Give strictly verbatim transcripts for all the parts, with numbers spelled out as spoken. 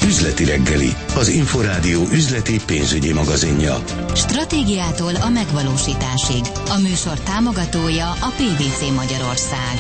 Üzleti reggeli, az Inforádió üzleti pénzügyi magazinja. Stratégiától a megvalósításig. A műsor támogatója a pé vé cé Magyarország.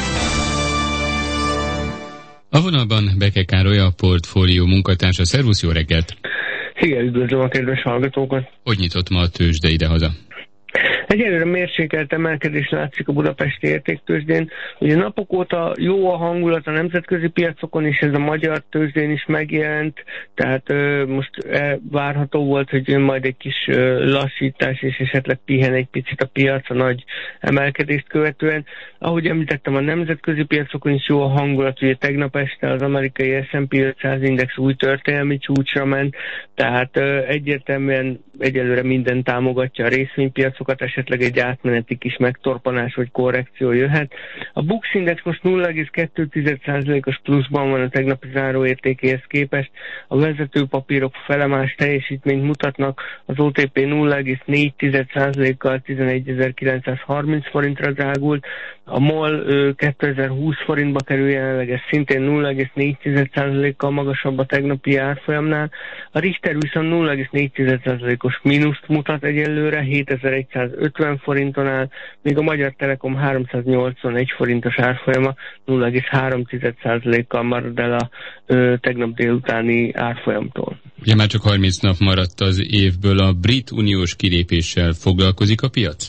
A vonalban Beke Károly, a portfólió munkatársa. Szervusz, jó reggelt! Szia, üdvözlöm a kedves hallgatókat! Hogy nyitott ma a tőzsde idehaza? Egyelőre mérsékelt emelkedés látszik a budapesti értéktőzsdén. Ugye napok óta jó a hangulat a nemzetközi piacokon, és ez a magyar tőzsdén is megjelent, tehát ö, most e, várható volt, hogy jön majd egy kis ö, lassítás, és esetleg pihen egy picit a piac a nagy emelkedést követően. Ahogy említettem, a nemzetközi piacokon is jó a hangulat, ugye tegnap este az amerikai es and pé ötszáz index új történelmi csúcsra ment, tehát ö, egyértelműen egyelőre minden támogatja a részvénypiacokat, esetleg egy átmeneti kis megtorpanás vagy korrekció jöhet. A Bux Index most nulla egész kettő százalékos pluszban van a tegnapi záróértékéhez képest. A vezető papírok felemás teljesítményt mutatnak, az o té pé nulla egész négy százalékkal tizenegyezer-kilencszázharminc forintra drágult, a MOL kétezer-húsz forintba kerül jelenleg, ez szintén nulla egész négy százalékkal magasabb a tegnapi árfolyamnál. A Richter viszont nulla egész négy százalékos mínuszt mutat egyelőre, hétezer-egyszázötven forinton áll, míg a Magyar Telekom háromszáznyolcvanegy forintos árfolyama nulla egész három százalékkal marad el a ö, tegnap délutáni árfolyamtól. Ugye már csak harminc nap maradt az évből, a brit uniós kilépéssel foglalkozik a piac?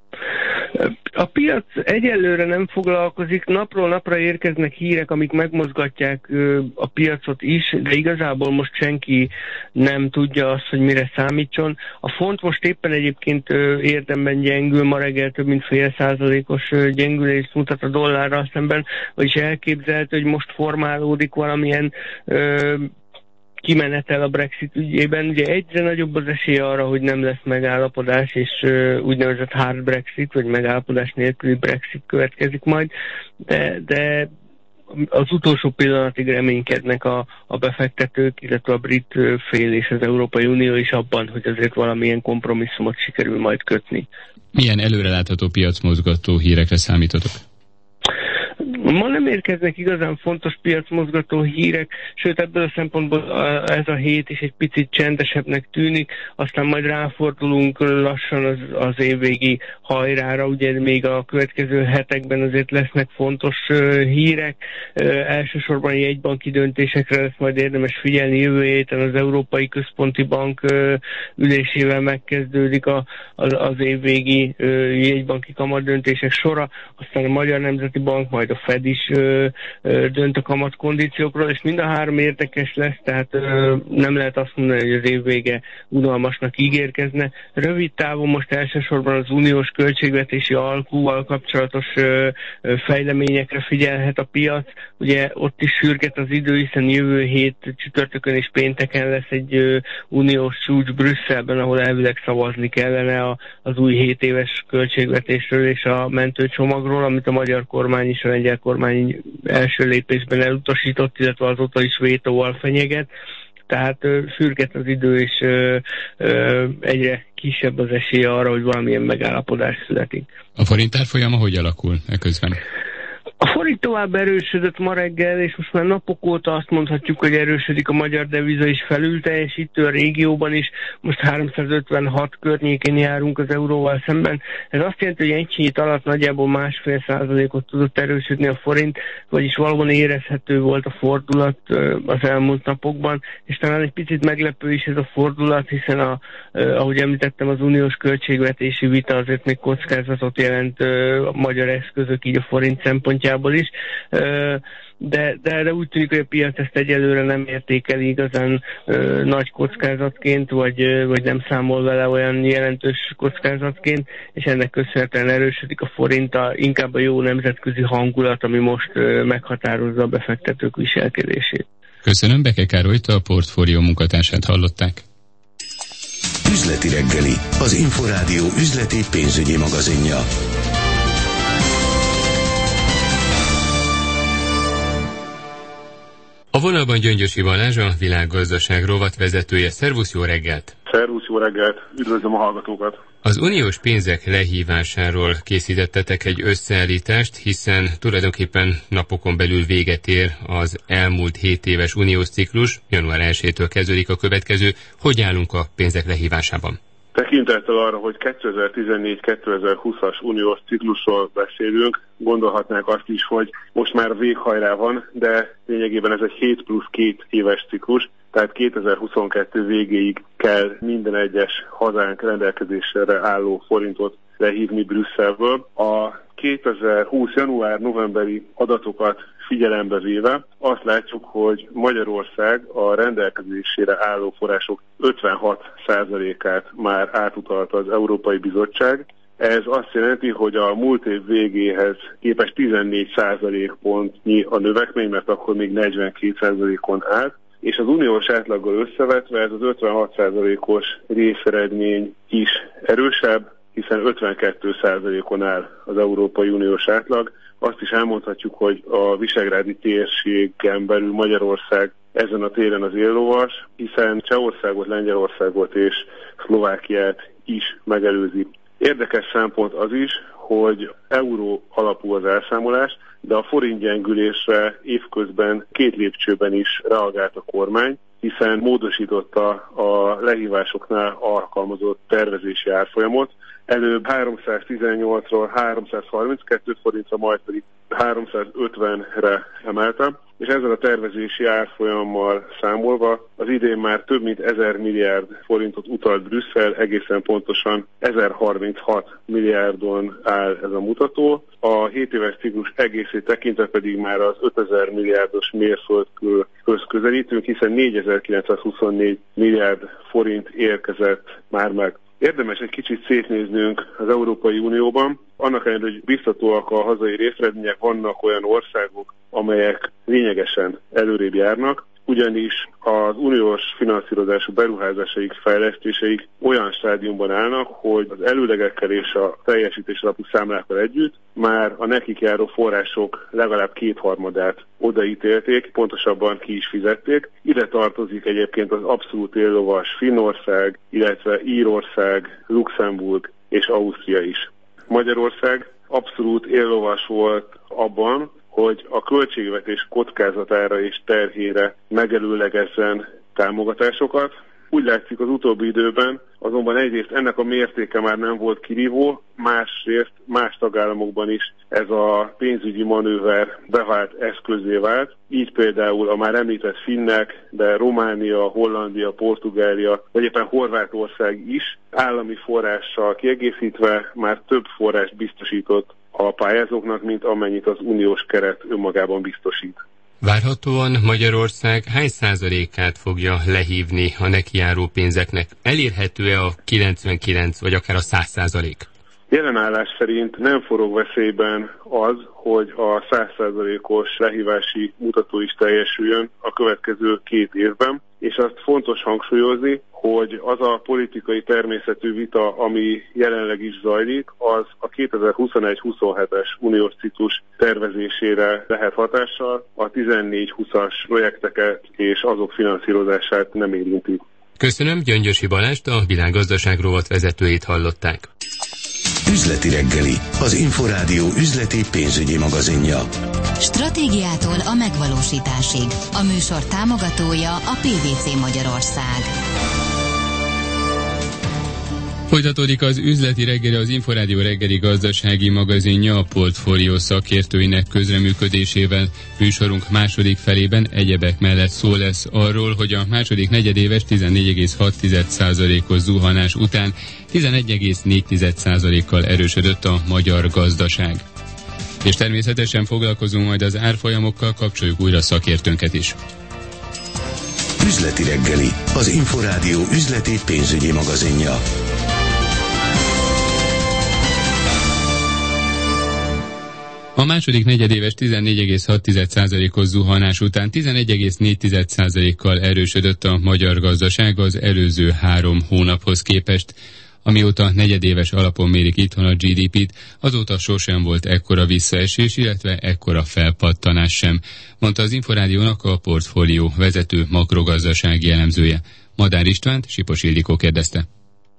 A piac egyelőre nem foglalkozik, napról napra érkeznek hírek, amik megmozgatják a piacot is, de igazából most senki nem tudja azt, hogy mire számítson. A font most éppen egyébként érdemben gyengül, ma reggel több mint fél százalékos gyengülést mutat a dollárral szemben, vagyis elképzelhető, hogy most formálódik valamilyen kimenetel a Brexit ügyében. Ugye egyre nagyobb az esély arra, hogy nem lesz megállapodás, és uh, úgynevezett hard Brexit, vagy megállapodás nélküli Brexit következik majd, de, de az utolsó pillanatig reménykednek a, a befektetők, illetve a brit fél és az Európai Unió is abban, hogy azért valamilyen kompromisszumot sikerül majd kötni. Milyen előrelátható piacmozgató hírekre számítotok? Ma nem érkeznek igazán fontos piacmozgató hírek, sőt ebből a szempontból ez a hét is egy picit csendesebbnek tűnik, aztán majd ráfordulunk lassan az, az évvégi hajrára, ugye még a következő hetekben azért lesznek fontos uh, hírek, uh, elsősorban a jegybanki döntésekre lesz majd érdemes figyelni, jövő héten az Európai Központi Bank uh, ülésével megkezdődik a, az, az évvégi uh, jegybanki kamatdöntések sora, aztán a Magyar Nemzeti Bank, majd a Fed is ö, ö, dönt a kamatkondíciókról, és mind a három érdekes lesz, tehát ö, nem lehet azt mondani, hogy az év vége unalmasnak ígérkezne. Rövid távon most elsősorban az uniós költségvetési alkúval kapcsolatos ö, ö, fejleményekre figyelhet a piac. Ugye ott is sürget az idő, hiszen jövő hét csütörtökön és pénteken lesz egy ö, uniós csúcs Brüsszelben, ahol elvileg szavazni kellene a, az új hét éves költségvetésről és a mentőcsomagról, amit a magyar kormány és a lengyel kormány első lépésben elutasított, illetve azóta is vétóval fenyeget. Tehát ö, sürget az idő, és ö, ö, egyre kisebb az esélye arra, hogy valamilyen megállapodás születik. A forint árfolyama hogy alakul eközben? A forint tovább erősödött ma reggel, és most már napok óta azt mondhatjuk, hogy erősödik a magyar deviza is, felül teljesítő a régióban is, most háromszázötvenhat környékén járunk az euróval szemben. Ez azt jelenti, hogy egy hét alatt nagyjából másfél százalékot tudott erősödni a forint, vagyis valóban érezhető volt a fordulat az elmúlt napokban, és talán egy picit meglepő is ez a fordulat, hiszen a, ahogy említettem, az uniós költségvetési vita azért még kockázatot jelent a magyar eszközök, így a forint szempontjából is, de, de, de úgy tűnik, hogy a piac ezt egyelőre nem értékeli igazán ö, nagy kockázatként, vagy, ö, vagy nem számol vele olyan jelentős kockázatként, és ennek köszönhetően erősödik a forint, a, inkább a jó nemzetközi hangulat, ami most ö, meghatározza a befektetők viselkedését. Köszönöm, Beke Károlyt, a portfólió munkatársát hallották. Üzleti reggeli, az Inforádió üzleti pénzügyi magazinja. A vonalban Gyöngyösi Balázs, a Világgazdaság rovatvezetője. Szervusz, jó reggelt! Szervusz, jó reggelt! Üdvözlöm a hallgatókat! Az uniós pénzek lehívásáról készítettetek egy összeállítást, hiszen tulajdonképpen napokon belül véget ér az elmúlt hét éves uniós ciklus, január elsejétől kezdődik a következő. Hogy állunk a pénzek lehívásában? Tekintettel arra, hogy kétezer-tizennégy kétezer-húszas uniós ciklusról beszélünk, gondolhatnánk azt is, hogy most már véghajrá van, de lényegében ez egy hét plusz két éves ciklus, tehát kétezer-huszonkettő végéig kell minden egyes hazánk rendelkezésre álló forintot lehívni Brüsszelből. A kétezer-húsz január-novemberi adatokat figyelembe véve azt látjuk, hogy Magyarország a rendelkezésére álló források ötvenhat százalékát már átutalta az Európai Bizottság. Ez azt jelenti, hogy a múlt év végéhez képest tizennégy százalékpontnyi a növekmény, mert akkor még negyvenkét százalékon állt, és az uniós átlaggal összevetve ez az ötvenhat százalékos részeredmény is erősebb, hiszen ötvenkettő százalékon áll az Európai Uniós átlag. Azt is elmondhatjuk, hogy a visegrádi térségen belül Magyarország ezen a téren az éllovas, hiszen Csehországot, Lengyelországot és Szlovákiát is megelőzi. Érdekes szempont az is, hogy euró alapú az elszámolás, de a forint gyengülésre évközben két lépcsőben is reagált a kormány, hiszen módosította a lehívásoknál alkalmazott tervezési árfolyamot. Előbb háromszáztizennyolcról háromszázharminckettő forintra, majd pedig háromszázötvenre emelte, és ezzel a tervezési árfolyammal számolva az idén már több mint ezer milliárd forintot utalt Brüsszel, egészen pontosan ezerharminchat milliárdon áll ez a mutató. A hét éves ciklus egészét tekintve pedig már az ötezer milliárdos mérföldkőhöz közelítünk, hiszen négyezer-kilencszázhuszonnégy milliárd forint érkezett már meg. Érdemes egy kicsit szétnéznünk az Európai Unióban. Annak ellenére, hogy biztatóak a hazai részeredmények, vannak olyan országok, amelyek lényegesen előrébb járnak, ugyanis az uniós finanszírozású beruházásaik, fejlesztéseik olyan stádiumban állnak, hogy az előlegekkel és a teljesítés alapú számlákkal együtt már a nekik járó források legalább kétharmadát odaítélték, pontosabban ki is fizették. Ide tartozik egyébként az abszolút éllovas Finnország, illetve Írország, Luxemburg és Ausztria is. Magyarország abszolút éllovas volt abban, hogy a költségvetés kockázatára és terhére megelőlegezzen támogatásokat. Úgy látszik az utóbbi időben, azonban egyrészt ennek a mértéke már nem volt kirívó, másrészt más tagállamokban is ez a pénzügyi manőver bevált eszközé vált. Így például a már említett finnek, de Románia, Hollandia, Portugália, vagy éppen Horvátország is állami forrással kiegészítve már több forrást biztosított a pályázóknak, mint amennyit az uniós keret önmagában biztosít. Várhatóan Magyarország hány százalékát fogja lehívni a nekijáró pénzeknek? Elérhető-e a kilencvenkilenc vagy akár a száz százalék? Jelenállás szerint nem forog veszélyben az, hogy a száz százalékos lehívási mutató is teljesüljön a következő két évben, és azt fontos hangsúlyozni, hogy az a politikai természetű vita, ami jelenleg is zajlik, az a kétezer-huszonegy huszonhetes uniós ciklus tervezésére lehet hatással, a tizennégy húszas projekteket és azok finanszírozását nem érinti. Köszönöm, Gyöngyösi Balást, a Világgazdaság rovat vezetőjét hallották. Üzleti reggeli, az Inforádió üzleti pénzügyi magazinja. Stratégiától a megvalósításig. A műsor támogatója a pé vé cé Magyarország. Folytatódik az üzleti reggeli, az Inforádió reggeli gazdasági magazinja a portfólió szakértőinek közreműködésével. Műsorunk második felében egyebek mellett szó lesz arról, hogy a második negyedéves tizennégy egész hat százalékos zuhanás után tizenegy egész négy százalékkal erősödött a magyar gazdaság. És természetesen foglalkozunk majd az árfolyamokkal, kapcsoljuk újra szakértőnket is. Üzleti reggeli, az Inforádió üzleti pénzügyi magazinja. A második negyedéves tizennégy egész hat százalékos zuhanás után tizenegy egész négy százalékkal erősödött a magyar gazdaság az előző három hónaphoz képest. Amióta negyedéves alapon mérik itthon a gé dé pét, azóta sosem volt ekkora visszaesés, illetve ekkora felpattanás sem, mondta az Inforádiónak a portfólió vezető makrogazdasági elemzője. Madár Istvánt Sipos Ildikó kérdezte.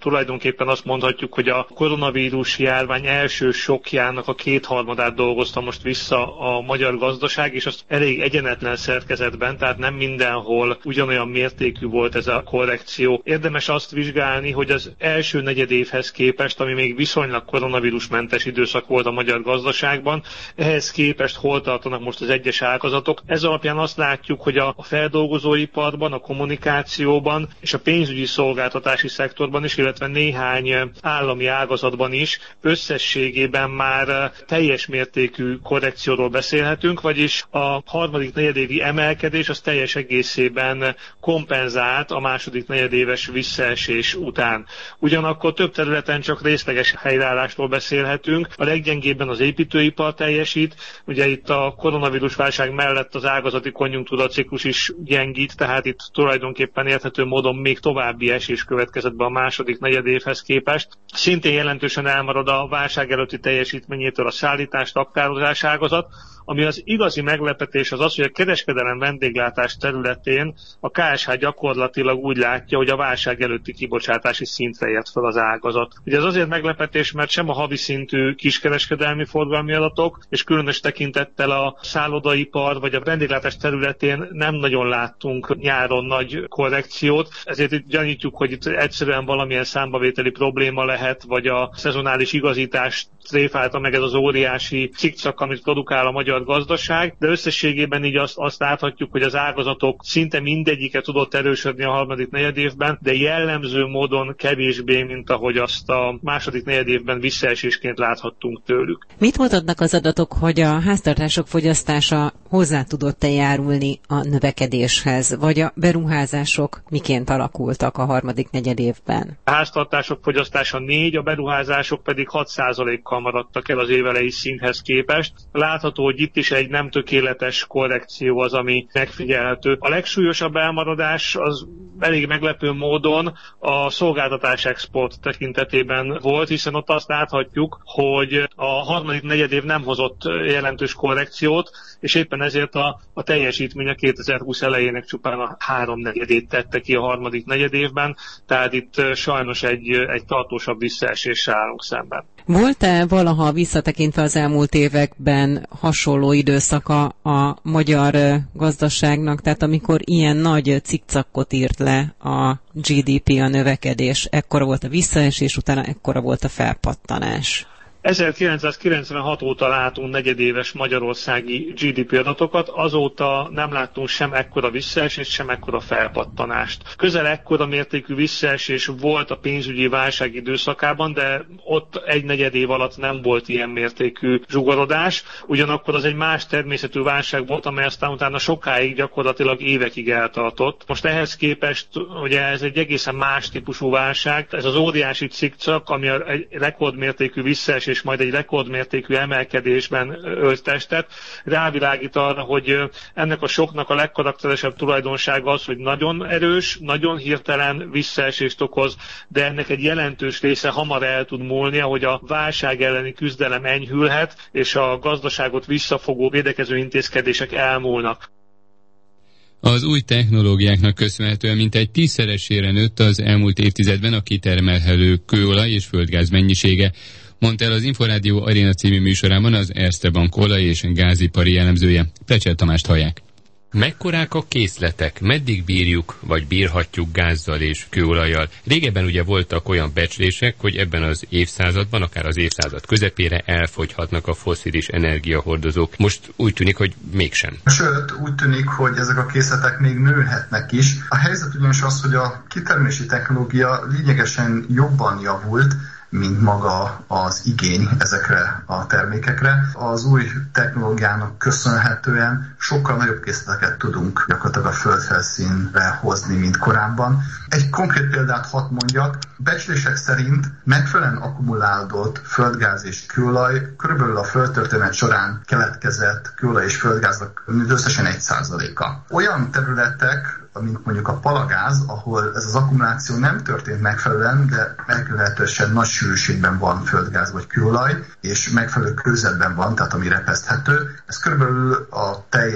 tulajdonképpen azt mondhatjuk, hogy a koronavírus járvány első sokjának a kétharmadát dolgozta most vissza a magyar gazdaság, és az elég egyenetlen szerkezetben, tehát nem mindenhol ugyanolyan mértékű volt ez a korrekció. Érdemes azt vizsgálni, hogy az első negyedévhez képest, ami még viszonylag koronavírusmentes időszak volt a magyar gazdaságban, ehhez képest hol tartanak most az egyes ágazatok. Ez alapján azt látjuk, hogy a feldolgozóiparban, a kommunikációban és a pénzügyi szolgáltatási szektorban is, illetve néhány állami ágazatban is összességében már teljes mértékű korrekcióról beszélhetünk, vagyis a harmadik negyedévi emelkedés az teljes egészében kompenzált a második negyedéves visszaesés után. Ugyanakkor több területen csak részleges helyreállásról beszélhetünk. A leggyengébben az építőipar teljesít, ugye itt a koronavírus válság mellett az ágazati konjunktúra ciklus is gyengít, tehát itt tulajdonképpen érthető módon még további esés következett be a második negyedévhez képest. Szintén jelentősen elmarad a válság előtti teljesítményétől a szállítás, raktározás ágazat, ami az igazi meglepetés az az, hogy a kereskedelem vendéglátás területén a ká es há gyakorlatilag úgy látja, hogy a válság előtti kibocsátási szintre ért fel az ágazat. Ugye ez azért meglepetés, mert sem a havi szintű kiskereskedelmi forgalmi adatok, és különös tekintettel a szállodaipar vagy a vendéglátás területén nem nagyon láttunk nyáron nagy korrekciót, ezért itt gyanítjuk, hogy itt egyszerűen valamilyen számbavételi probléma lehet, vagy a szezonális igazítást tréfálta meg ez az óriási cikcak, amit produkál a magyar gazdaság, de összességében így azt, azt láthatjuk, hogy az ágazatok szinte mindegyike tudott erősödni a harmadik negyedévben, de jellemző módon kevésbé, mint ahogy azt a második negyedévben visszaesésként láthattunk tőlük. Mit mutatnak az adatok, hogy a háztartások fogyasztása hozzá tudott-e járulni a növekedéshez, vagy a beruházások miként alakultak a harmadik negyedévben? A háztartások fogyasztása négy, a beruházások pedig hat százalékkal maradtak el az évelei szinthez képest. Látható, hogy itt is egy nem tökéletes korrekció az, ami megfigyelhető. A legsúlyosabb elmaradás az elég meglepő módon a szolgáltatás export tekintetében volt, hiszen ott azt láthatjuk, hogy a harmadik negyedév nem hozott jelentős korrekciót, és éppen ezért a, a teljesítmény a kétezer-húsz elejének csupán a háromnegyedét tette ki a harmadik negyedévben, tehát itt sajnos egy, egy tartósabb visszaeséssel állunk szemben. Volt-e valaha visszatekintve az elmúlt években hasonló időszaka a magyar gazdaságnak, tehát amikor ilyen nagy cikcakot írt le a gé dé pé, a növekedés, ekkora volt a visszaesés, utána ekkora volt a felpattanás? ezerkilencszázkilencvenhat óta látunk negyedéves magyarországi gé dé pé adatokat, azóta nem láttunk sem ekkora visszaesést, sem ekkora felpattanást. Közel ekkora mértékű visszaesés volt a pénzügyi válság időszakában, de ott egy negyed év alatt nem volt ilyen mértékű zsugorodás, ugyanakkor az egy más természetű válság volt, amely aztán utána sokáig, gyakorlatilag évekig eltartott. Most ehhez képest ugye ez egy egészen más típusú válság, ez az óriási cikcak, ami egy rekordmértékű visszaesés és majd egy rekordmértékű emelkedésben ölt testet, rávilágít arra, hogy ennek a soknak a legkarakteresebb tulajdonsága az, hogy nagyon erős, nagyon hirtelen visszaesést okoz, de ennek egy jelentős része hamar el tud múlni, ahogy a válság elleni küzdelem enyhülhet, és a gazdaságot visszafogó védekező intézkedések elmúlnak. Az új technológiáknak köszönhetően mintegy tízszeresére nőtt az elmúlt évtizedben a kitermelhető kőolaj és földgáz mennyisége, mondta el az Inforádió Aréna című műsorában az Erste Bank olaj- és gázipari jellemzője. Plecsel Tamást hallják. Mekkorák a készletek? Meddig bírjuk, vagy bírhatjuk gázzal és kőolajjal? Régebben ugye voltak olyan becslések, hogy ebben az évszázadban, akár az évszázad közepére elfogyhatnak a fosszilis energiahordozók. Most úgy tűnik, hogy mégsem. Sőt, úgy tűnik, hogy ezek a készletek még nőhetnek is. A helyzet ugyanis az, hogy a kitermelési technológia lényegesen jobban javult, mint maga az igény ezekre a termékekre. Az új technológiának köszönhetően sokkal nagyobb készleteket tudunk gyakorlatilag a földfelszínre hozni, mint korábban. Egy konkrét példát hadd mondjak. Becslések szerint megfelelően akkumulált földgáz és kőolaj körülbelül a földtörténet során keletkezett kőolaj és földgáznak összesen egy százaléka. Olyan területek, mint mondjuk a palagáz, ahol ez az akkumuláció nem történt megfelelően, de meglehetősen nagy sűrűségben van földgáz vagy kőolaj, és megfelelő kőzetben van, tehát ami repeszthető. Ez körülbelül a teljes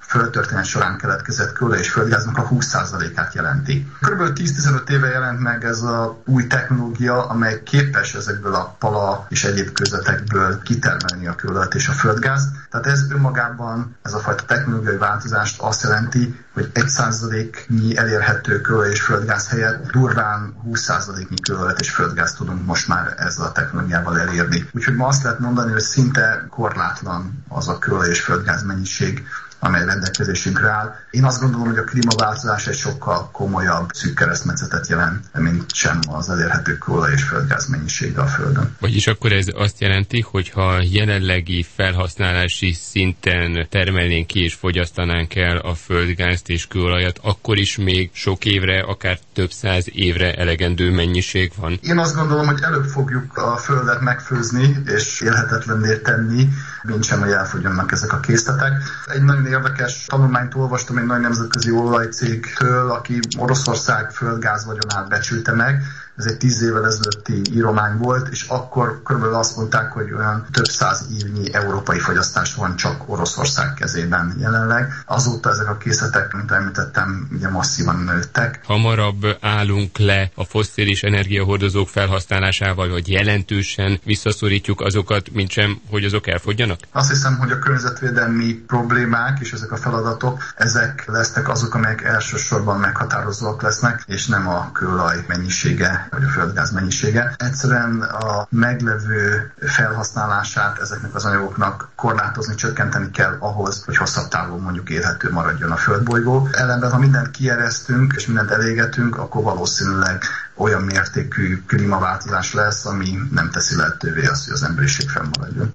földtörténet során keletkezett kőolaj és földgáznak a húsz százalékát jelenti. Körülbelül tíz-tizenöt éve jelent meg ez a új technológia, amely képes ezekből a pala és egyéb kőzetekből kitermelni a kőolajat és a földgázt. Tehát ez önmagában, ez a fajta technológiai változást azt jelenti, hogy egy százaléknyi elérhető kőolaj és földgáz helyett durván húsz százaléknyi kőolajat és földgázt tudunk most már ezzel a technológiával elérni. Úgyhogy ma azt lehet mondani, hogy szinte korlátlan az a kőolaj és földgáz mennyiség, amely rendelkezésünkre áll. Én azt gondolom, hogy a klímaváltozás egy sokkal komolyabb szűk keresztmetszetet jelent, mint sem az elérhető kőolaj és földgáz mennyisége a Földön. Vagyis akkor ez azt jelenti, hogy ha jelenlegi felhasználási szinten termelnénk ki és fogyasztanánk el a földgázt és kőolajat, akkor is még sok évre, akár több száz évre elegendő mennyiség van? Én azt gondolom, hogy előbb fogjuk a Földet megfőzni és élhetetlenné tenni, mint sem, hogy elfogyjanak ezek a készletek. Egy nagyon érdekes tanulmányt olvastam egy nagy nemzetközi olajcégtől, aki Oroszország földgáz vagyonát becsülte meg. Ez egy tíz évvel ezelőtti íromány volt, és akkor körülbelül azt mondták, hogy olyan több száz évnyi európai fogyasztás van csak Oroszország kezében jelenleg. Azóta ezek a készletek, mint említettem, ugye masszívan nőttek. Hamarabb állunk le a fosszilis energiahordozók felhasználásával, vagy jelentősen visszaszorítjuk azokat, mint sem, hogy azok elfogyjanak? Azt hiszem, hogy a környezetvédelmi problémák és ezek a feladatok, ezek lesznek azok, amelyek elsősorban meghatározóak lesznek, és nem a kőolaj mennyisége vagy a földgáz mennyisége. Egyszerűen a meglevő felhasználását ezeknek az anyagoknak korlátozni, csökkenteni kell ahhoz, hogy hosszabb távon mondjuk élhető maradjon a földbolygó. Ellenben, ha mindent kieresztünk és mindent elégetünk, akkor valószínűleg olyan mértékű klímaváltozás lesz, ami nem teszi lehetővé azt, hogy az emberiség fennmaradjon.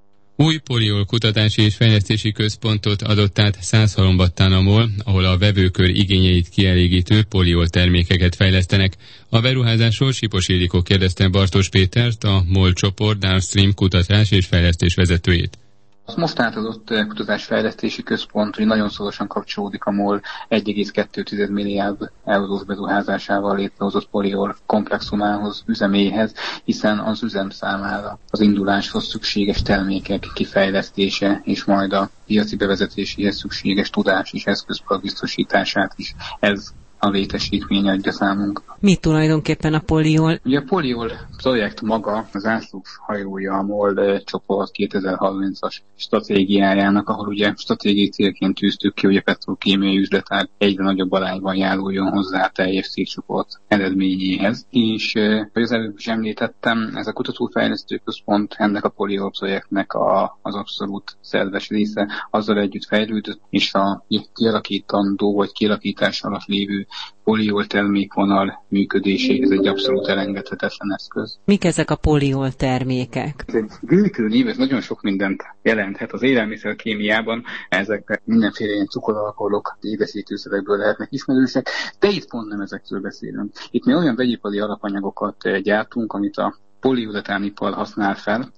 Új poliol kutatási és fejlesztési központot adott át Százhalombattán a MOL, ahol a vevőkör igényeit kielégítő poliol termékeket fejlesztenek. A beruházásról Sipos Ildikó kérdezte Bartos Pétert, a MOL csoport Downstream kutatás és fejlesztés vezetőjét. Az most átadott kutatásfejlesztési központ, hogy nagyon szorosan kapcsolódik a MOL egy egész kettő milliárd eurós beruházásával létrehozott poliol komplexumához, üzeméhez, hiszen az üzem számára az induláshoz szükséges termékek kifejlesztése és majd a piaci bevezetéséhez szükséges tudás és eszközpark biztosítását is ez a létesítmény adja számunkra. Mi tulajdonképpen a poliol? Ugye a poliol projekt maga az ászlóshajója a MOL csoport kétezer-harmincas stratégiájának, ahol ugye stratégiai célként tűztük ki, hogy a petrokémiai üzletág egyre nagyobb arányban járuljon hozzá a teljes cégcsoport eredményéhez. És, hogy az előbb is említettem, ez a kutatófejlesztő központ ennek a poliol projektnek a, az abszolút szerves része, azzal együtt fejlődött, és a kialakítandó vagy kialakítás alatt lévő poliol termékvonal működéséhez egy abszolút elengedhetetlen eszköz. Mik ezek a poliol termékek? Ez egy gyűjtő név, ez nagyon sok mindent jelenthet. Az élelmiszerkémiában ezek mindenféle ilyen cukoralkoholok, édesítőszerekből lehetnek ismerősek, de itt pont nem ezekről beszélünk. Itt mi olyan vegyipari alapanyagokat gyártunk, amit a poliuretánipar használ fel,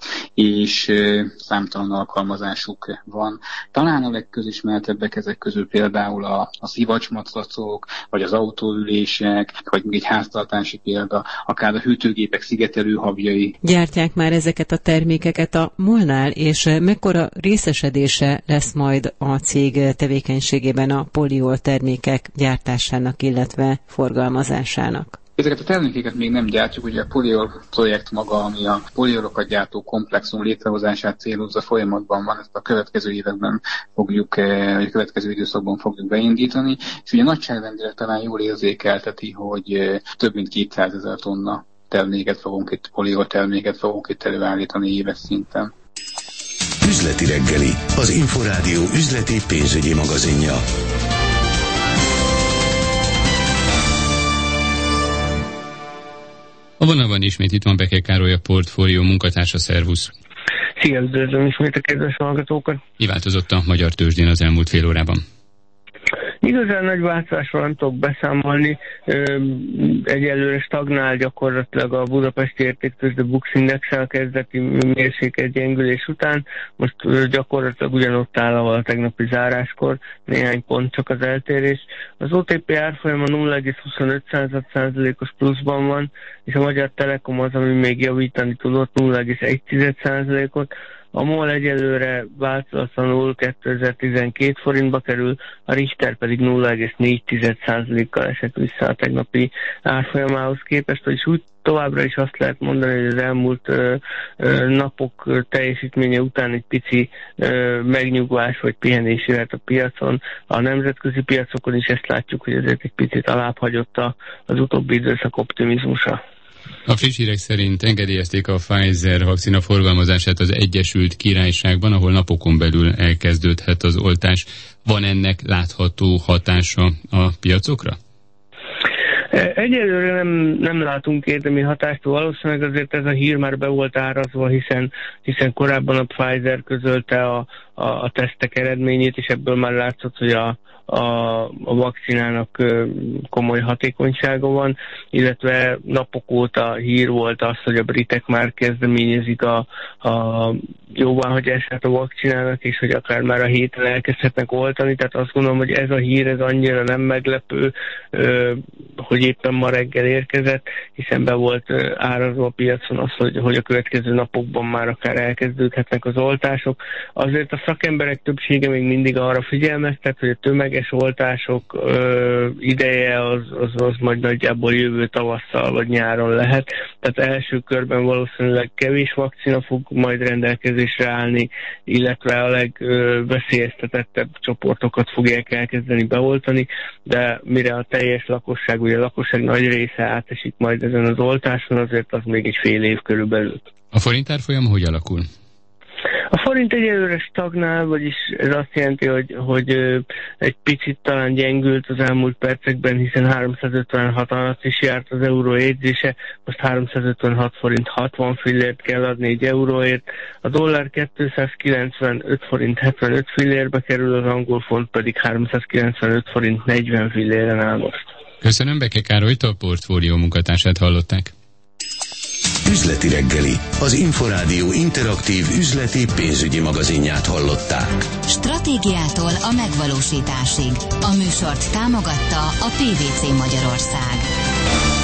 és számtalan alkalmazásuk van. Talán a legközismertebbek ezek közül például a, a szivacsmatracok, vagy az autóülések, vagy még egy háztartási példa, akár a hűtőgépek szigetelő habjai. Gyártják már ezeket a termékeket a MOL-nál, és mekkora részesedése lesz majd a cég tevékenységében a poliol termékek gyártásának, illetve forgalmazásának? Ezeket a termékeket még nem gyártjuk, ugye a poliol projekt maga, ami a poliolokat gyártó komplexum létrehozását célozza, folyamatban van, ezt a következő években fogjuk, vagy a következő időszakban fogjuk beindítani, és ugye nagyságrendileg talán jól érzékelteti, hogy több mint kétszázezer tonna terméket fogunk itt, poliol terméket fogunk itt előállítani éves szinten. Üzleti reggeli, az Inforádió üzleti pénzügyi magazinja. A vonalban ismét itt van Beke Károly, a Portfólió munkatársa, szervusz. Szia, üdvözlöm ismét a kedves hallgatókat. Mi változott a magyar tőzsdén az elmúlt fél órában? Igazán nagy változásról nem tudok beszámolni. Egyelőre stagnál gyakorlatilag a budapesti értéktőzsde Bux Index-el kezdeti mérsékelt gyengülés után. Most gyakorlatilag ugyanott áll, ahol a tegnapi záráskor, néhány pont csak az eltérés. Az o té pé árfolyama nulla egész huszonöt százalékos pluszban van, és a Magyar Telekom az, ami még javítani tudott, nulla egész egy százalékot. A MOL egyelőre változatlanul kétezer-tizenkét forintba kerül, a Richter pedig nulla egész négy százalékkal esett vissza a tegnapi árfolyamához képest, vagyis úgy továbbra is azt lehet mondani, hogy az elmúlt ö, ö, napok teljesítménye után egy pici ö, megnyugvás vagy pihenés jöhet a piacon. A nemzetközi piacokon is ezt látjuk, hogy ezért egy picit alább hagyott a, az utóbbi időszak optimizmusa. A friss hírek szerint engedélyezték a Pfizer vakcina forgalmazását az Egyesült Királyságban, ahol napokon belül elkezdődhet az oltás. Van ennek látható hatása a piacokra? Egyelőre nem, nem látunk érdemi hatást, valószínűleg azért ez a hír már be volt árazva, hiszen, hiszen korábban a Pfizer közölte a, a, a tesztek eredményét, és ebből már látszott, hogy a, a, a vakcinának komoly hatékonysága van, illetve napok óta hír volt az, hogy a britek már kezdeményezik a, a jóváhagyását a vakcinának, és hogy akár már a héten elkezdhetnek oltani, tehát azt gondolom, hogy ez a hír ez annyira nem meglepő, hogy éppen ma reggel érkezett, hiszen be volt árazva a piacon az, hogy, hogy a következő napokban már akár elkezdődhetnek az oltások. Azért a szakemberek többsége még mindig arra figyelmeztet, hogy a tömeges oltások ö, ideje az, az, az majd nagyjából jövő tavasszal vagy nyáron lehet. Tehát első körben valószínűleg kevés vakcina fog majd rendelkezésre állni, illetve a legveszélyeztetettebb csoportokat fogják elkezdeni beoltani, de mire a teljes lakosság, ugye a lakosság nagy része átesik majd ezen az oltáson, azért az még egy fél év körülbelül. A forint árfolyam hogy alakul? A forint egyelőre stagnál, vagyis ez azt jelenti, hogy, hogy egy picit talán gyengült az elmúlt percekben, hiszen háromszázötvenhat alatt is járt az euró jegyzése, most háromszázötvenhat forint hatvan fillért kell adni egy euróért, a dollár kétszázkilencvenöt forint hetvenöt fillérbe kerül, az angol font pedig háromszázkilencvenöt forint negyven filléren áll most. Köszönöm, Beke Károlyt, a portfólió munkatársát hallották. Üzleti reggeli, az Inforádió interaktív üzleti pénzügyi magazinját hallották. Stratégiától a megvalósításig. A műsort támogatta a pé vé cé Magyarország.